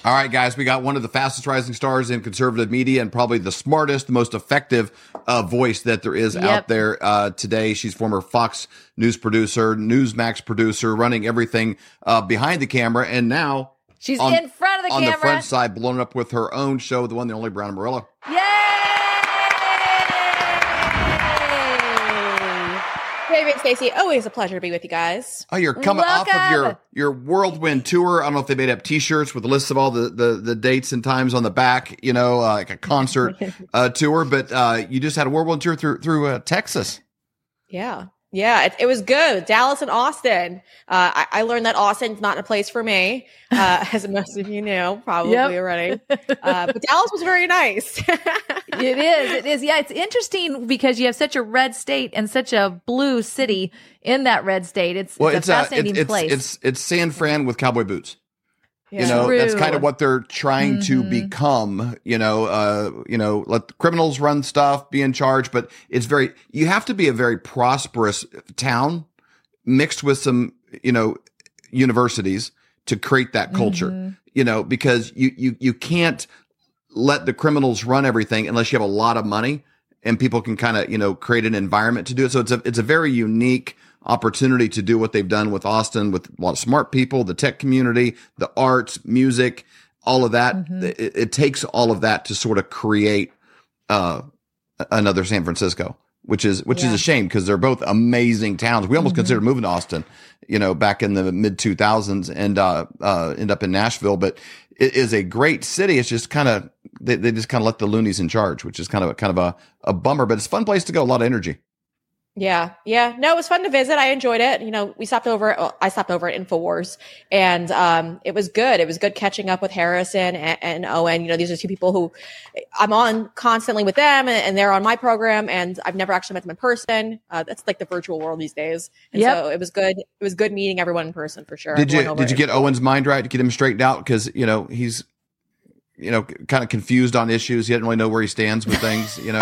All right, guys, we got one of the fastest rising stars in conservative media and probably the smartest, the most effective voice that there is out there today. She's former Fox News producer, Newsmax producer, running everything behind the camera. And now she's in front of the camera. On the front side, blown up with her own show, the one, the only Brianna Morello. Yay! David, Stacey, always a pleasure to be with you guys. Oh, you're coming off of your whirlwind tour. I don't know if they made up T-shirts with a list of all the dates and times on the back, like a concert tour. But you just had a whirlwind tour through Texas. Yeah. Yeah, it was good. Dallas and Austin. I learned that Austin's not a place for me, as most of you know, probably already. But Dallas was very nice. It is. Yeah, it's interesting because you have such a red state and such a blue city in that red state. It's a fascinating place. It's San Fran with cowboy boots. Yeah. That's kind of what they're trying to become, let the criminals run stuff, be in charge, but you have to be a very prosperous town mixed with some, universities to create that culture, because you can't let the criminals run everything unless you have a lot of money and people can kind of, create an environment to do it. So it's a very unique opportunity to do what they've done with Austin, with a lot of smart people, the tech community, the arts, music, all of that. It takes all of that to sort of create another San Francisco, which is a shame because they're both amazing towns. We almost considered moving to Austin, back in the mid 2000s and end up in Nashville, but it is a great city. It's just kind of they just kind of let the loonies in charge, which is kind of a bummer, but it's a fun place to go. A lot of energy. Yeah. No, it was fun to visit. I enjoyed it. I stopped over at InfoWars and, it was good. It was good catching up with Harrison and Owen. These are two people who I'm on constantly with them and they're on my program and I've never actually met them in person. That's like the virtual world these days. And so it was good. It was good meeting everyone in person for sure. Did you get Owen's mind right to get him straightened out? Cause he's, kind of confused on issues. He didn't really know where he stands with things, did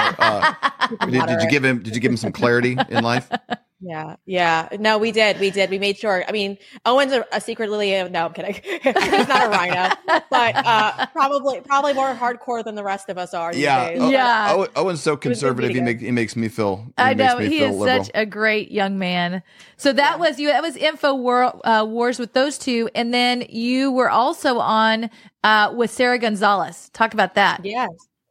you give him some clarity in life? Yeah. No, we did. We made sure. I mean, Owen's a secretly, no, I'm kidding. He's not a rhino, but probably more hardcore than the rest of us are. Yeah. Owen's so conservative. He makes me feel. I know he is liberal. such a great young man. So that was you. That was InfoWars with those two, and then you were also on with Sarah Gonzalez. Talk about that. Yes.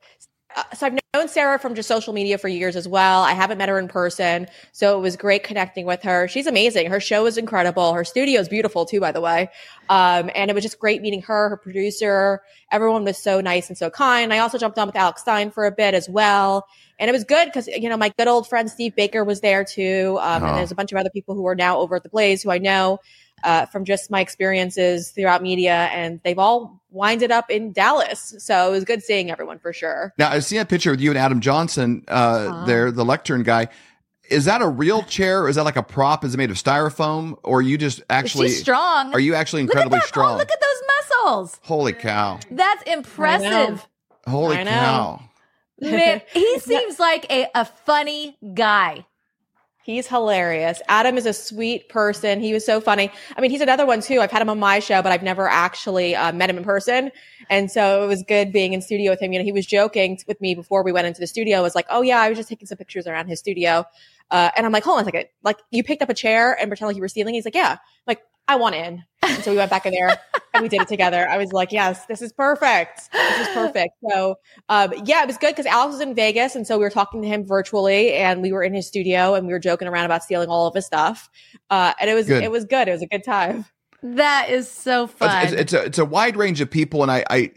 So I've known Sarah from just social media for years as well. I haven't met her in person, so it was great connecting with her. She's amazing. Her show is incredible. Her studio is beautiful too, by the way. And it was just great meeting her producer. Everyone was so nice and so kind. I also jumped on with Alex Stein for a bit as well. And it was good because, my good old friend Steve Baker was there too. And there's a bunch of other people who are now over at The Blaze who I know from just my experiences throughout media, and they've all winded up in Dallas. So it was good seeing everyone for sure. Now, I've seen a picture with you and Adam Johnson there, the lectern guy. Is that a real chair or is that like a prop? Is it made of styrofoam or are you just actually She's strong? Are you actually incredibly strong? Oh, look at those muscles. Holy cow. That's impressive. Holy cow. Man, he seems like a funny guy. He's hilarious. Adam is a sweet person. He was so funny. I mean, he's another one too. I've had him on my show, but I've never actually met him in person. And so it was good being in studio with him. He was joking with me before we went into the studio. It was like, oh yeah, I was just taking some pictures around his studio. And I'm like, hold on a second. Like, you picked up a chair and pretend like you were stealing? He's like, yeah. I'm like, I want in. And so we went back in there and we did it together. I was like, yes, this is perfect. This is perfect. So, it was good because Alex was in Vegas. And so we were talking to him virtually and we were in his studio and we were joking around about stealing all of his stuff. And it was good. It was a good time. That is so fun. It's a wide range of people. And I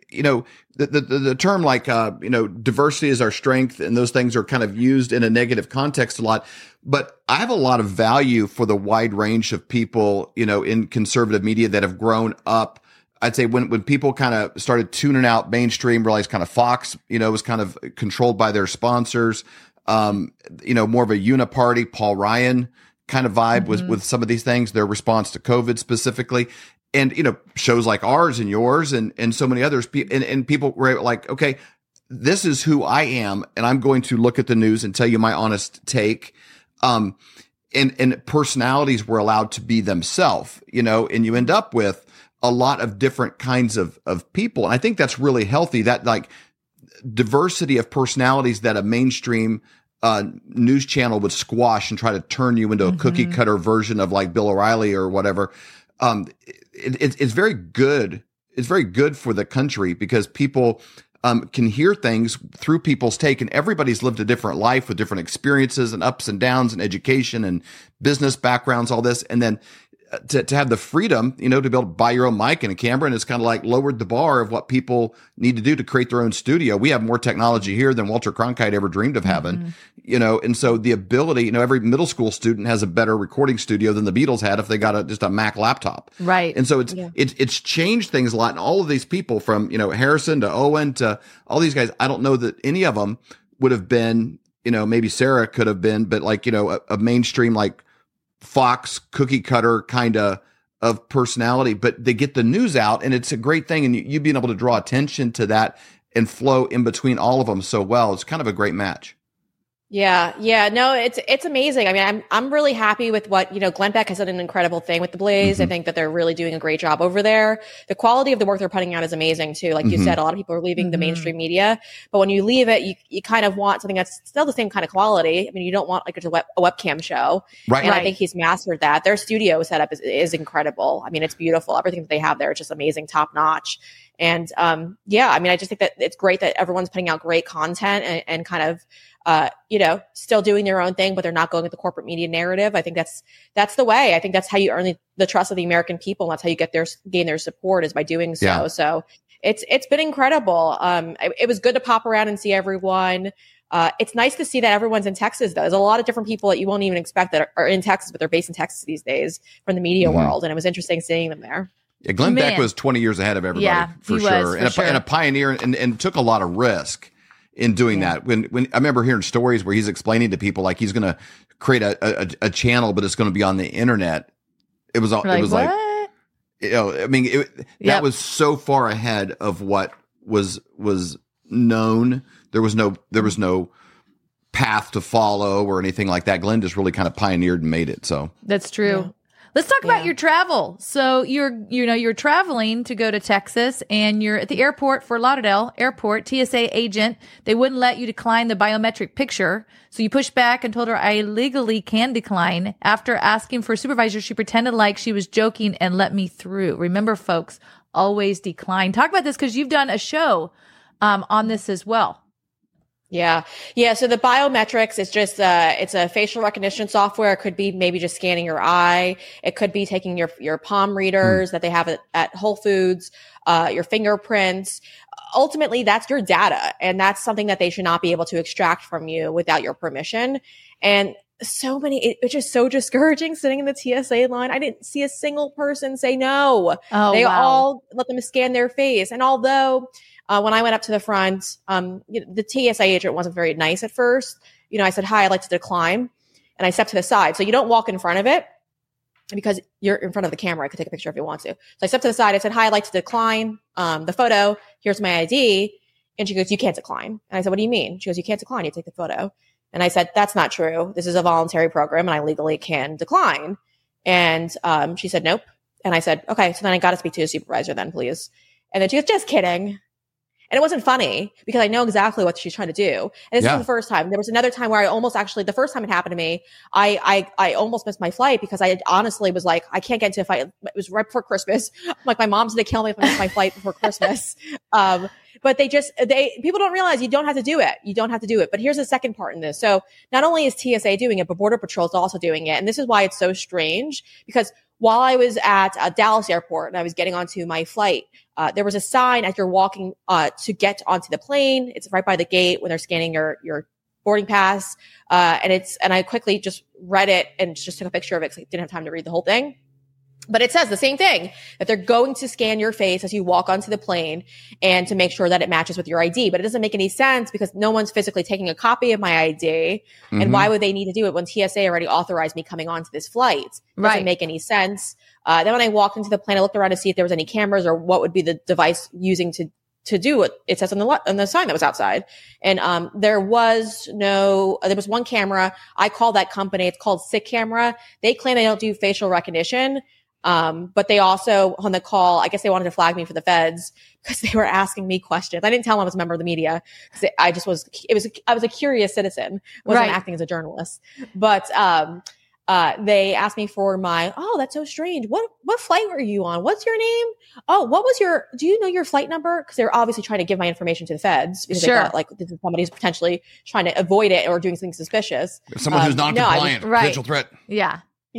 the term like, diversity is our strength and those things are kind of used in a negative context a lot. But I have a lot of value for the wide range of people, in conservative media that have grown up. I'd say when people kind of started tuning out mainstream, realized kind of Fox, was kind of controlled by their sponsors, more of a uniparty, Paul Ryan kind of vibe with some of these things, their response to COVID specifically. And, shows like ours and yours and so many others. And people were like, okay, this is who I am. And I'm going to look at the news and tell you my honest take. And personalities were allowed to be themselves, and you end up with a lot of different kinds of people. And I think that's really healthy, that like diversity of personalities that a mainstream news channel would squash and try to turn you into a cookie cutter version of like Bill O'Reilly or whatever. It's very good. It's very good for the country because people can hear things through people's take, and everybody's lived a different life with different experiences and ups and downs and education and business backgrounds, all this. And then to have the freedom, to be able to buy your own mic and a camera, and it's kind of like lowered the bar of what people need to do to create their own studio. We have more technology here than Walter Cronkite ever dreamed of having, and so the ability, every middle school student has a better recording studio than the Beatles had if they got just a Mac laptop. Right. And so it's changed things a lot. And all of these people from, Harrison to Owen to all these guys, I don't know that any of them would have been, maybe Sarah could have been, but like, a mainstream, like Fox cookie cutter kind of personality, but they get the news out, and it's a great thing. And you being able to draw attention to that and flow in between all of them so well, it's kind of a great match. Yeah. No, it's amazing. I mean, I'm really happy with what, Glenn Beck has done an incredible thing with The Blaze. I think that they're really doing a great job over there. The quality of the work they're putting out is amazing too. Like you said, a lot of people are leaving the mainstream media, but when you leave it, you kind of want something that's still the same kind of quality. I mean, you don't want like a webcam show. Right. And I think he's mastered that. Their studio setup is incredible. I mean, it's beautiful. Everything that they have there is just amazing, top notch. And, I mean, I just think that it's great that everyone's putting out great content and kind of, still doing their own thing, but they're not going with the corporate media narrative. I think that's the way. I think that's how you earn the trust of the American people. And that's how you gain their support, is by doing so. Yeah. So it's been incredible. It was good to pop around and see everyone. It's nice to see that everyone's in Texas though. There's a lot of different people that you won't even expect that are in Texas, but they're based in Texas these days from the media world. And it was interesting seeing them there. Yeah, Glenn Beck was 20 years ahead of everybody, for sure. And a pioneer, and took a lot of risk in doing that. When I remember hearing stories where he's explaining to people like he's going to create a channel, but it's going to be on the internet. It was like, that was so far ahead of what was known. There was no path to follow or anything like that. Glenn just really kind of pioneered and made it. So that's true. Yeah. Let's talk about your travel. So you're traveling to go to Texas, and you're at the airport, Fort Lauderdale Airport. TSA agent, they wouldn't let you decline the biometric picture. So you pushed back and told her, I legally can decline. After asking for a supervisor, she pretended like she was joking and let me through. Remember, folks, always decline. Talk about this because you've done a show on this as well. Yeah. So the biometrics is just, it's a facial recognition software. It could be maybe just scanning your eye. It could be taking your palm readers that they have at Whole Foods, your fingerprints. Ultimately, that's your data. And that's something that they should not be able to extract from you without your permission. And it's just so discouraging sitting in the TSA line. I didn't see a single person say no. They all let them scan their face. And although, when I went up to the front, the TSA agent wasn't very nice at first. I said, hi, I'd like to decline. And I stepped to the side. So you don't walk in front of it because you're in front of the camera. I could take a picture if you want to. So I stepped to the side. I said, hi, I'd like to decline the photo. Here's my ID. And she goes, you can't decline. And I said, what do you mean? She goes, you can't decline. You take the photo. And I said, that's not true. This is a voluntary program and I legally can decline. And she said, nope. And I said, okay, so then I got to speak to a supervisor then, please. And then she goes, just kidding. And it wasn't funny because I know exactly what she's trying to do. And this isn't the first time. There was another time where I almost the first time it happened to me, I almost missed my flight because I honestly was like, I can't get into a fight. It was right before Christmas. I'm like, my mom's going to kill me if I miss my flight before Christmas. But people don't realize you don't have to do it. You don't have to do it. But here's the second part in this. So not only is TSA doing it, but Border Patrol is also doing it. And this is why it's so strange, because while I was at Dallas airport and I was getting onto my flight, there was a sign as you're walking to get onto the plane. It's right by the gate when they're scanning your boarding pass. And I quickly just read it and just took a picture of it because I didn't have time to read the whole thing. But it says the same thing, that they're going to scan your face as you walk onto the plane and to make sure that it matches with your ID. But it doesn't make any sense because no one's physically taking a copy of my ID. And why would they need to do it when TSA already authorized me coming onto this flight? It doesn't make any sense. Then when I walked into the plane, I looked around to see if there was any cameras or what would be the device using to do what it says on the sign that was outside. And there was one camera. I called that company. It's called Sick Camera. They claim they don't do facial recognition. But they also on the call, I guess they wanted to flag me for the feds because they were asking me questions. I didn't tell them I was a member of the media because I was a curious citizen, wasn't acting as a journalist. But they asked me for that's so strange. What flight were you on? What's your name? Oh, do you know your flight number? Because they're obviously trying to give my information to the feds because they thought like this is somebody who's potentially trying to avoid it or doing something suspicious. Someone who's non-compliant, potential threat. Yeah.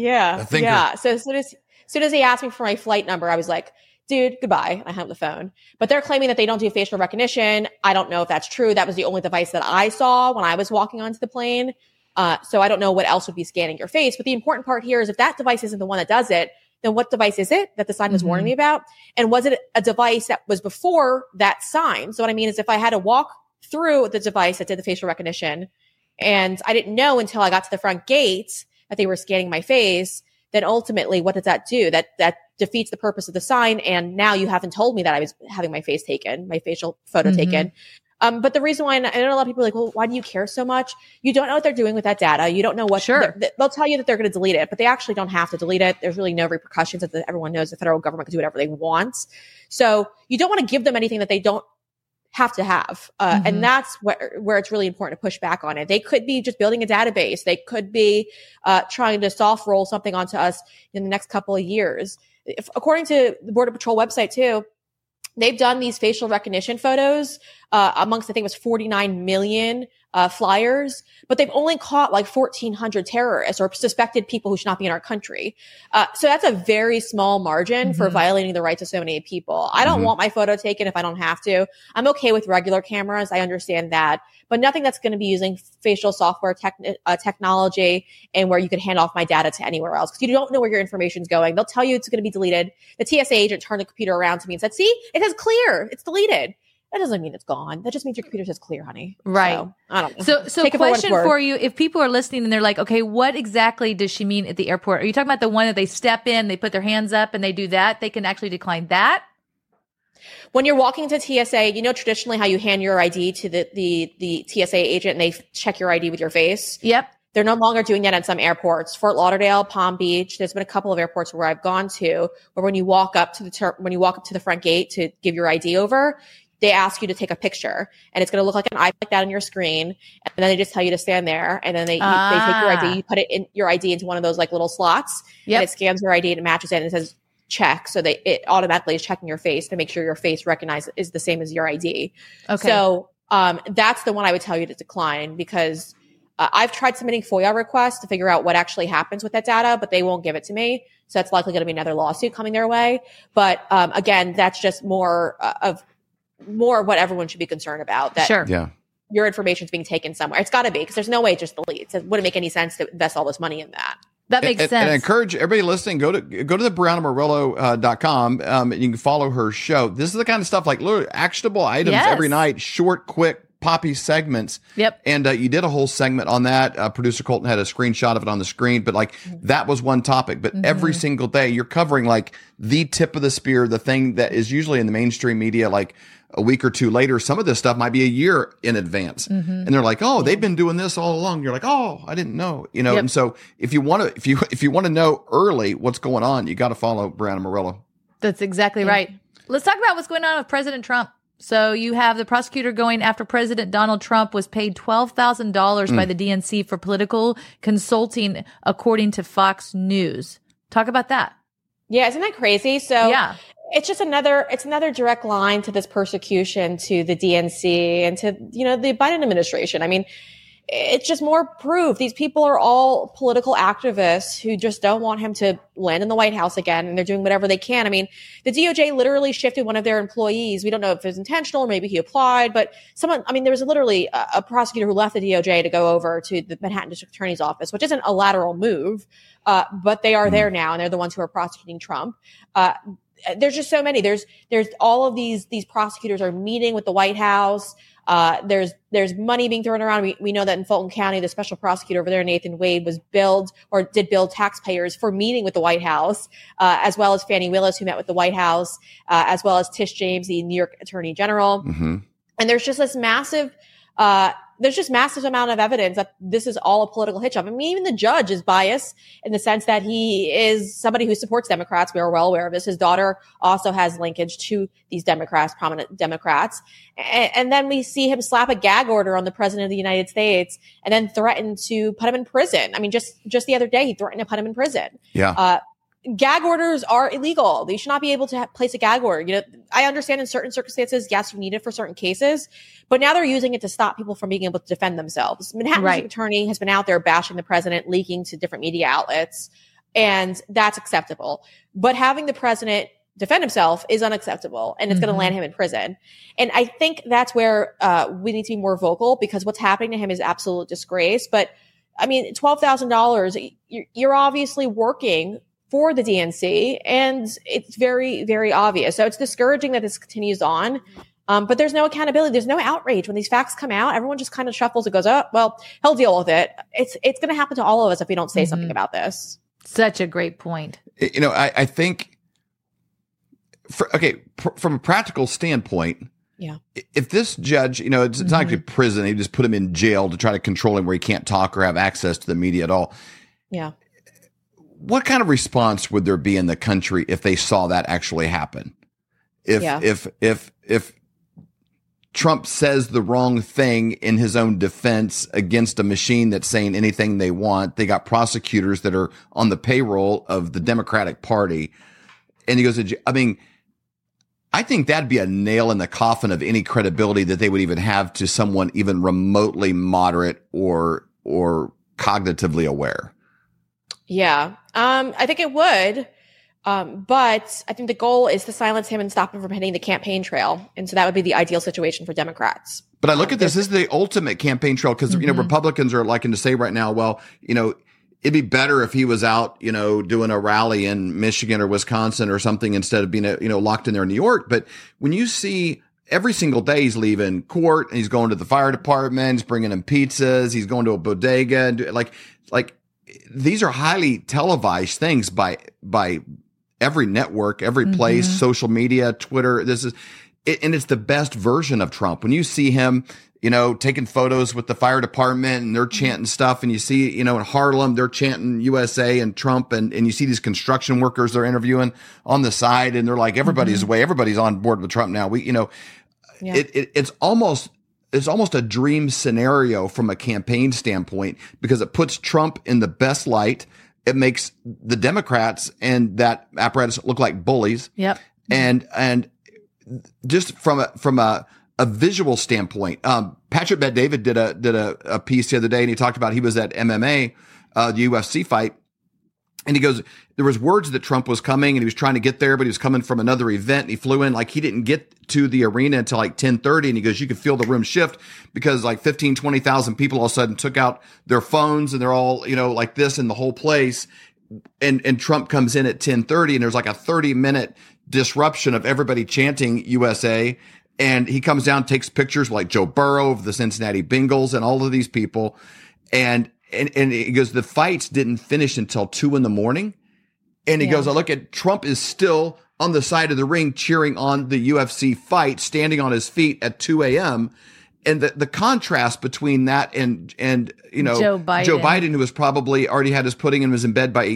Yeah. So as soon as he asked me for my flight number, I was like, dude, goodbye. I hung up the phone. But they're claiming that they don't do facial recognition. I don't know if that's true. That was the only device that I saw when I was walking onto the plane. So I don't know what else would be scanning your face. But the important part here is if that device isn't the one that does it, then what device is it that the sign was warning me about? And was it a device that was before that sign? So what I mean is if I had to walk through the device that did the facial recognition and I didn't know until I got to the front gate that they were scanning my face, then ultimately what does that do? That defeats the purpose of the sign. And now you haven't told me that I was having my face taken, my facial photo taken. But the reason why, and I know a lot of people are like, well, why do you care so much? You don't know what they're doing with that data. You don't know what, they'll tell you that they're going to delete it, but they actually don't have to delete it. There's really no repercussions. Everyone knows the federal government can do whatever they want. So you don't want to give them anything that they don't have to have. And that's where it's really important to push back on it. They could be just building a database. They could be trying to soft roll something onto us in the next couple of years. According to the Border Patrol website too, they've done these facial recognition photos amongst, I think it was 49 million flyers, but they've only caught like 1,400 terrorists or suspected people who should not be in our country. So that's a very small margin for violating the rights of so many people. I don't want my photo taken if I don't have to. I'm okay with regular cameras. I understand that, but nothing that's going to be using facial software technology and where you can hand off my data to anywhere else because you don't know where your information's going. They'll tell you it's going to be deleted. The TSA agent turned the computer around to me and said, see, it says clear. It's deleted. That doesn't mean it's gone. That just means your computer says clear, honey. Right. So, I don't know. So question for you. If people are listening and they're like, okay, what exactly does she mean at the airport? Are you talking about the one that they step in, they put their hands up and they do that? They can actually decline that? When you're walking to TSA, you know, traditionally how you hand your ID to the TSA agent and they check your ID with your face. Yep. They're no longer doing that at some airports. Fort Lauderdale, Palm Beach. There's been a couple of airports where I've gone to where when you walk up to the front gate to give your ID over, they ask you to take a picture and it's going to look like an eye like that on your screen. And then they just tell you to stand there and then they take your ID, you put your ID into one of those like little slots and it scans your ID and it matches it and it says check. So it automatically is checking your face to make sure your face recognized is the same as your ID. Okay. So, that's the one I would tell you to decline because I've tried submitting FOIA requests to figure out what actually happens with that data, but they won't give it to me. So that's likely going to be another lawsuit coming their way. But, again, that's just more of what everyone should be concerned about. That your information is being taken somewhere. It's got to be because there's no way it just deletes. It wouldn't make any sense to invest all this money in that. That makes sense. And I encourage everybody listening, go to the BriannaMurillo.com and you can follow her show. This is the kind of stuff like actionable items every night, short, quick, poppy segments. Yep. And you did a whole segment on that. Producer Colton had a screenshot of it on the screen, but like that was one topic. But every single day you're covering like the tip of the spear, the thing that is usually in the mainstream media, like a week or two later. Some of this stuff might be a year in advance. And they're like, oh, they've been doing this all along. You're like, oh, I didn't know, you know? And so if you want to know early what's going on, you got to follow Brianna Murillo. That's exactly right. Let's talk about what's going on with President Trump. So you have the prosecutor going after President Donald Trump was paid $12,000 by the DNC for political consulting, according to Fox News. Talk about that. Yeah, isn't that crazy? So it's just another direct line to this persecution to the DNC and to, you know, the Biden administration. I mean, it's just more proof. These people are all political activists who just don't want him to land in the White House again, and they're doing whatever they can. I mean, the DOJ literally shifted one of their employees. We don't know if it was intentional or maybe he applied, but there was literally a prosecutor who left the DOJ to go over to the Manhattan District Attorney's Office, which isn't a lateral move, but they are there now, and they're the ones who are prosecuting Trump. There's just so many. There's all of these prosecutors are meeting with the White House. There's money being thrown around. We know that in Fulton County, the special prosecutor over there, Nathan Wade, did bill taxpayers for meeting with the White House, as well as Fani Willis, who met with the White House, as well as Tish James, the New York Attorney General. And there's just this massive, there's just massive amount of evidence that this is all a political hitch job. I mean, even the judge is biased in the sense that he is somebody who supports Democrats. We are well aware of this. His daughter also has linkage to these Democrats, prominent Democrats. And then we see him slap a gag order on the president of the United States and then threaten to put him in prison. I mean, just the other day, he threatened to put him in prison. Yeah. Gag orders are illegal. They should not be able to place a gag order. You know, I understand in certain circumstances, yes, you need it for certain cases, but now they're using it to stop people from being able to defend themselves. Manhattan's attorney has been out there bashing the president, leaking to different media outlets, and that's acceptable. But having the president defend himself is unacceptable, and it's going to land him in prison. And I think that's where we need to be more vocal, because what's happening to him is absolute disgrace. But I mean, $12,000, you're obviously working for the DNC, and it's very, very obvious. So it's discouraging that this continues on. But there's no accountability. There's no outrage. When these facts come out, everyone just kind of shuffles and goes, oh, well, he'll deal with it. It's going to happen to all of us if we don't say something about this. Such a great point. You know, I think, from a practical standpoint, yeah, if this judge, you know, it's not actually prison, they just put him in jail to try to control him where he can't talk or have access to the media at all. Yeah. What kind of response would there be in the country if they saw that actually happen? If Trump says the wrong thing in his own defense against a machine that's saying anything they want, they got prosecutors that are on the payroll of the Democratic Party, and he goes, I mean, I think that'd be a nail in the coffin of any credibility that they would even have to someone even remotely moderate or cognitively aware. Yeah. I think it would. But I think the goal is to silence him and stop him from hitting the campaign trail. And so that would be the ideal situation for Democrats. But I look at this as the ultimate campaign trail, because, you know, Republicans are liking to say right now, well, you know, it'd be better if he was out, you know, doing a rally in Michigan or Wisconsin or something instead of being, you know, locked in there in New York. But when you see every single day he's leaving court and he's going to the fire department, he's bringing in pizzas, he's going to a bodega, and like these are highly televised things by every network, every place, social media, Twitter. This is it, and it's the best version of Trump. When you see him, you know, taking photos with the fire department and they're chanting stuff, and you see, you know, in Harlem, they're chanting USA and Trump, and you see these construction workers they're interviewing on the side, and they're like, everybody's away, everybody's on board with Trump now. It's almost a dream scenario from a campaign standpoint, because it puts Trump in the best light. It makes the Democrats and that apparatus look like bullies. Yep. And just from a visual standpoint, Patrick Bet-David did a piece the other day, and he talked about he was at MMA, the UFC fight. And he goes, there was words that Trump was coming and he was trying to get there, but he was coming from another event, and he flew in, like he didn't get to the arena until like 10:30. And he goes, you could feel the room shift, because like 20,000 people all of a sudden took out their phones, and they're all, you know, like this in the whole place. And Trump comes in at 10:30, and there's like a 30-minute disruption of everybody chanting USA. And he comes down, takes pictures like Joe Burrow of the Cincinnati Bengals and all of these people. And he goes, the fights didn't finish until 2 a.m. And he goes, I look at Trump is still on the side of the ring cheering on the UFC fight, standing on his feet at 2 a.m. And the contrast between that and you know, Joe Biden, who was probably already had his pudding and was in bed by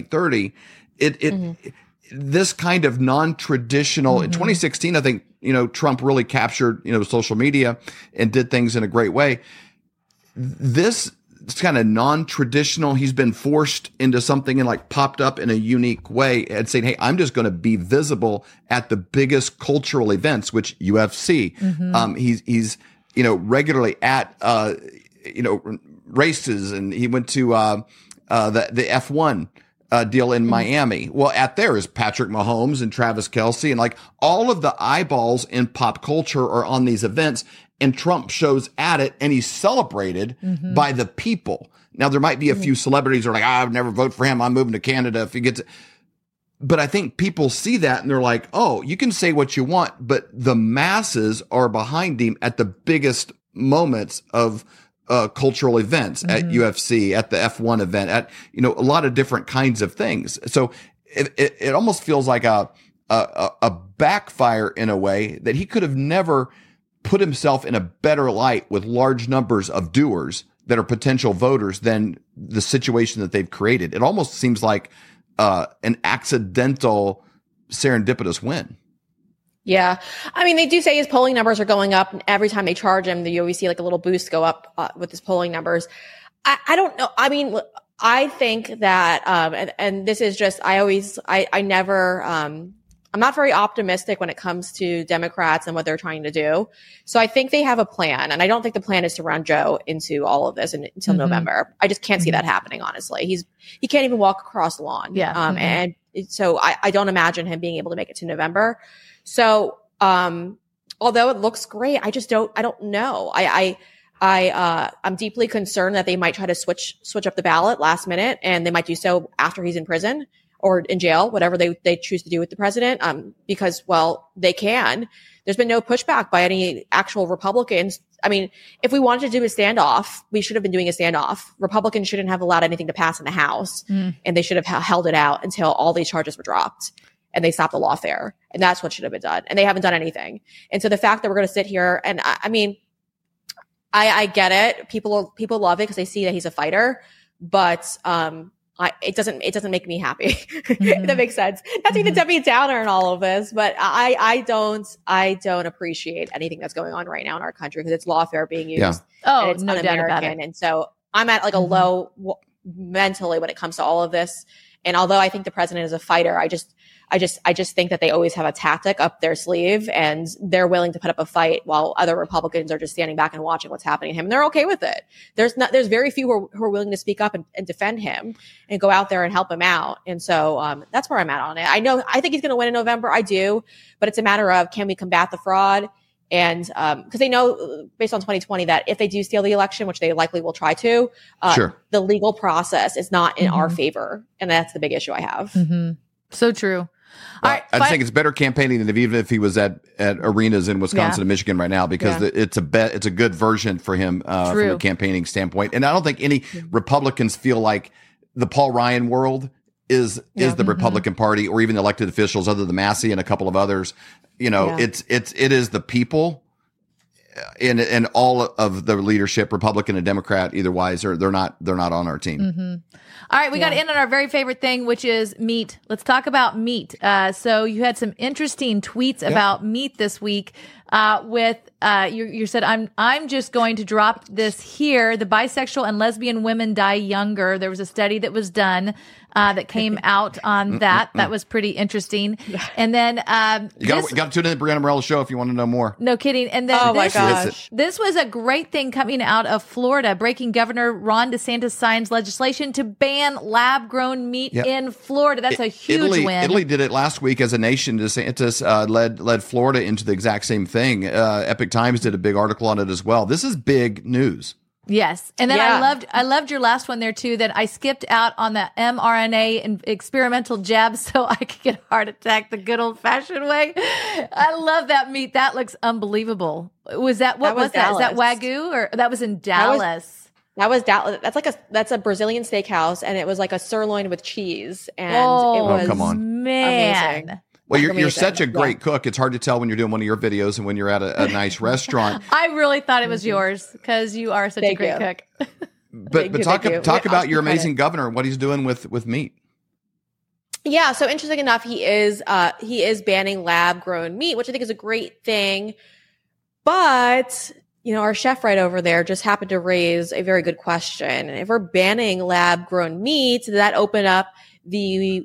8:30. This kind of non-traditional in 2016, I think, you know, Trump really captured, you know, social media and did things in a great way. This kind of non-traditional, he's been forced into something and like popped up in a unique way and saying, hey, I'm just going to be visible at the biggest cultural events, which UFC. He's, you know, regularly at, you know, races, and he went to, the F1, deal in Miami. Well, at there is Patrick Mahomes and Travis Kelce, and like all of the eyeballs in pop culture are on these events, and Trump shows at it, and he's celebrated by the people. Now, there might be a few celebrities who are like, I would never vote for him, I'm moving to Canada if he gets it. But I think people see that and they're like, oh, you can say what you want, but the masses are behind him at the biggest moments of cultural events, at UFC, at the F1 event, at, you know, a lot of different kinds of things. So it almost feels like a backfire in a way that he could have never put himself in a better light with large numbers of doers that are potential voters than the situation that they've created. It almost seems like an accidental serendipitous win. Yeah. I mean, they do say his polling numbers are going up, and every time they charge him, you always see like a little boost go up with his polling numbers. I don't know. I mean, I think that, and this is just, I never, I'm not very optimistic when it comes to Democrats and what they're trying to do. So I think they have a plan, and I don't think the plan is to run Joe into all of this until November. I just can't see that happening, honestly. He can't even walk across the lawn. Yeah. And so I don't imagine him being able to make it to November. So, although it looks great, I don't know. I'm deeply concerned that they might try to switch up the ballot last minute, and they might do so after he's in prison or in jail, whatever they choose to do with the president, because, well, they can. There's been no pushback by any actual Republicans. I mean, if we wanted to do a standoff, we should have been doing a standoff. Republicans shouldn't have allowed anything to pass in the House, and they should have held it out until all these charges were dropped and they stopped the lawfare. And that's what should have been done. And they haven't done anything. And so the fact that we're going to sit here, and I mean, I get it. People love it because they see that he's a fighter, but, it doesn't make me happy. If that makes sense. Not to be the Debbie Downer in all of this, but I don't appreciate anything that's going on right now in our country because it's lawfare being used. Yeah. Oh, it's no doubt about it. And so I'm at like a low mentally when it comes to all of this. And although I think the president is a fighter, I just think that they always have a tactic up their sleeve, and they're willing to put up a fight while other Republicans are just standing back and watching what's happening to him. And they're okay with it. There's very few who are willing to speak up and defend him and go out there and help him out. And so, that's where I'm at on it. I think he's going to win in November. I do, but it's a matter of, can we combat the fraud? And, cause they know based on 2020 that if they do steal the election, which they likely will try to, the legal process is not in our favor. And that's the big issue I have. So true. All right, I think it's better campaigning than even if he was at arenas in Wisconsin and Michigan right now, because it's a good version for him from a campaigning standpoint. And I don't think any Republicans feel like the Paul Ryan world is the Republican Party, or even elected officials other than Massey and a couple of others. You know, it is the people and all of the leadership, Republican and Democrat, either wise, or they're not on our team. All right, we got to end on our very favorite thing, which is meat. Let's talk about meat. So you had some interesting tweets about meat this week. You said, I'm just going to drop this here. The bisexual and lesbian women die younger. There was a study that was done that came out on that. That was pretty interesting. And then you got to tune in to the Brianna Morella show if you want to know more. No kidding. And then my gosh, this was a great thing coming out of Florida. Breaking Governor Ron DeSantis signs legislation to ban lab-grown meat in Florida. That's a huge win. Italy did it last week as a nation. DeSantis led Florida into the exact same thing. Epic Times did a big article on it as well. This is big news. Yes. And then I loved your last one there too, that I skipped out on the mRNA and experimental jab so I could get a heart attack the good old fashioned way. I love that meat. That looks unbelievable. Was that, what was that? Is that Wagyu, or that was in Dallas? That was Dallas. That's a Brazilian steakhouse, and it was like a sirloin with cheese, and it was come on, man. Amazing. Well, you're such a great cook. It's hard to tell when you're doing one of your videos and when you're at a nice restaurant. I really thought it was yours because you are such a great cook. But talk about your amazing governor, what he's doing with meat. Yeah, so interesting enough, he is banning lab grown meat, which I think is a great thing. But our chef right over there just happened to raise a very good question. If we're banning lab grown meat, does that open up the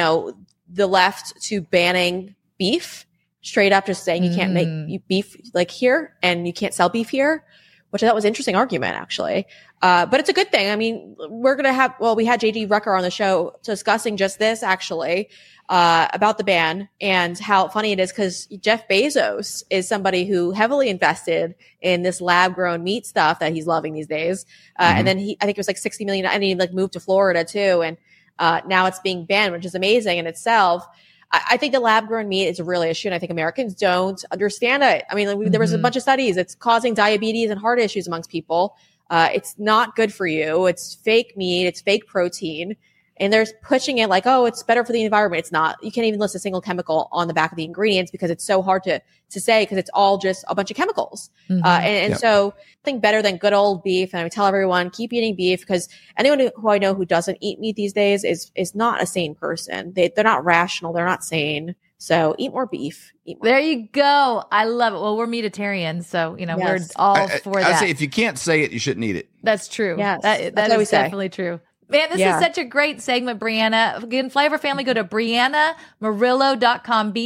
left to banning beef, straight up just saying you can't make beef like here and you can't sell beef here, which I thought was an interesting argument actually. But it's a good thing. I mean, we had JD Rucker on the show discussing just this actually, about the ban and how funny it is because Jeff Bezos is somebody who heavily invested in this lab grown meat stuff that he's loving these days. And then I think it was like 60 million, and he moved to Florida too. And now it's being banned, which is amazing in itself. I think the lab-grown meat is a real issue, and I think Americans don't understand it. I mean, there was a bunch of studies. It's causing diabetes and heart issues amongst people. It's not good for you. It's fake meat. It's fake protein. and they're pushing it like, oh, it's better for the environment. It's not. You can't even list a single chemical on the back of the ingredients because it's so hard to say because it's all just a bunch of chemicals. So I think better than good old beef. And I tell everyone, keep eating beef because anyone who I know who doesn't eat meat these days is not a sane person. They're not rational. They're not sane. So eat more beef. There you go. I love it. Well, we're meatitarians, so we're all for that. I say if you can't say it, you shouldn't eat it. That's true. Yes, that is definitely true. Man, this is such a great segment, Brianna. Again, Flyover family, go to BriannaMorillo.com,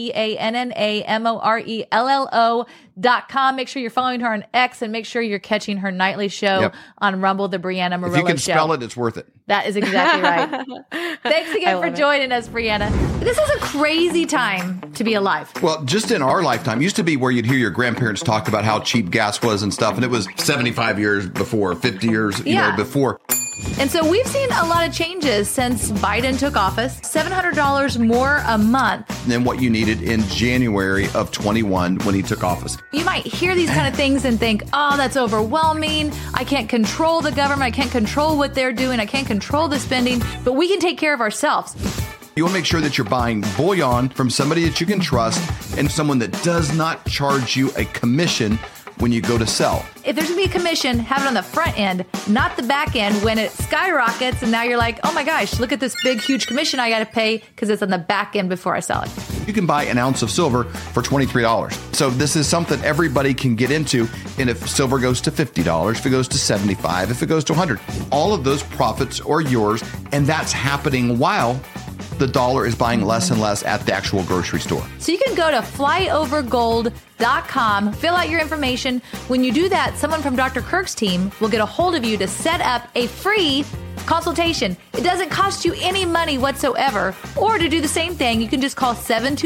BriannaMorello.com. Make sure you're following her on X and make sure you're catching her nightly show on Rumble, the Brianna Morillo Show. If you can spell it, it's worth it. That is exactly right. Thanks again for joining us, Brianna. This is a crazy time to be alive. Well, just in our lifetime, used to be where you'd hear your grandparents talk about how cheap gas was and stuff, and it was 75 years before, 50 years before. And so we've seen a lot of changes since Biden took office. $700 more a month than what you needed in January of 21 when he took office. You might hear these kind of things and think, oh, that's overwhelming. I can't control the government. I can't control what they're doing. I can't control the spending, but we can take care of ourselves. You want to make sure that you're buying bullion from somebody that you can trust and someone that does not charge you a commission when you go to sell. If there's going to be a commission, have it on the front end, not the back end when it skyrockets and now you're like, oh my gosh, look at this big, huge commission I got to pay because it's on the back end before I sell it. You can buy an ounce of silver for $23. So this is something everybody can get into. And if silver goes to $50, if it goes to $75, if it goes to $100, all of those profits are yours. And that's happening while the dollar is buying less and less at the actual grocery store. So you can go to flyovergold.com, fill out your information. When you do that, someone from Dr. Kirk's team will get a hold of you to set up a free consultation. It doesn't cost you any money whatsoever. Or to do the same thing, you can just call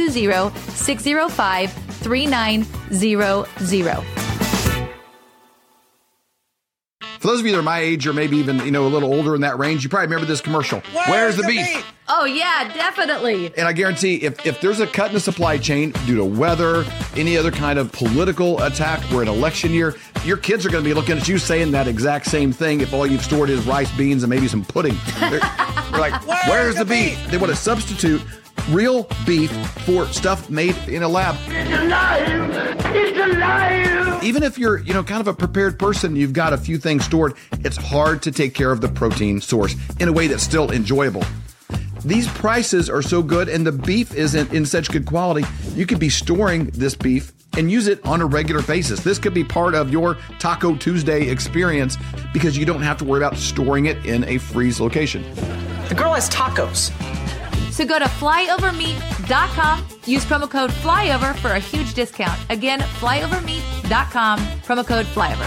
720-605-3900. For those of you that are my age or maybe even, a little older in that range, you probably remember this commercial. Where's the beef? Oh, yeah, definitely. And I guarantee if there's a cut in the supply chain due to weather, any other kind of political attack, we're in election year, your kids are going to be looking at you saying that exact same thing if all you've stored is rice, beans, and maybe some pudding. They're like, where's the beef? They want to substitute real beef for stuff made in a lab. It's alive! It's alive! Even if you're, kind of a prepared person, you've got a few things stored, it's hard to take care of the protein source in a way that's still enjoyable. These prices are so good and the beef isn't in such good quality, you could be storing this beef and use it on a regular basis. This could be part of your Taco Tuesday experience because you don't have to worry about storing it in a freeze location. The girl has tacos. So go to flyovermeat.com, use promo code FLYOVER for a huge discount. Again, flyovermeat.com, promo code FLYOVER.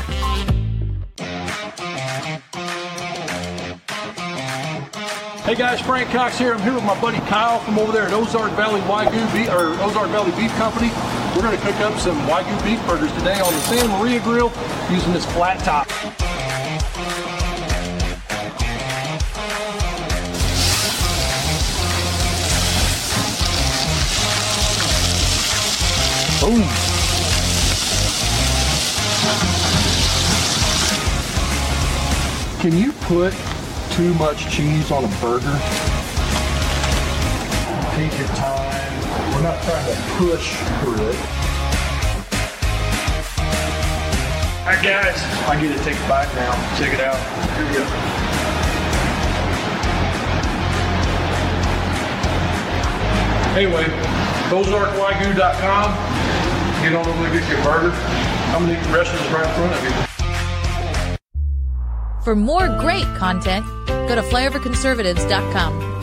Hey guys, Frank Cox here. I'm here with my buddy Kyle from over there at Ozark Valley Wagyu Beef, or Ozark Valley Beef Company. We're going to cook up some Wagyu beef burgers today on the Santa Maria grill using this flat top. Boom. Can you put too much cheese on a burger? Take your time. We're not trying to push through it. All right, guys. I get to take a bite now. Check it out. Here we go. Anyway, OzarkWagyu.com. Get on over there, get your burger. I'm going to eat the rest of this right in front of you. For more great content, go to flyoverconservatives.com.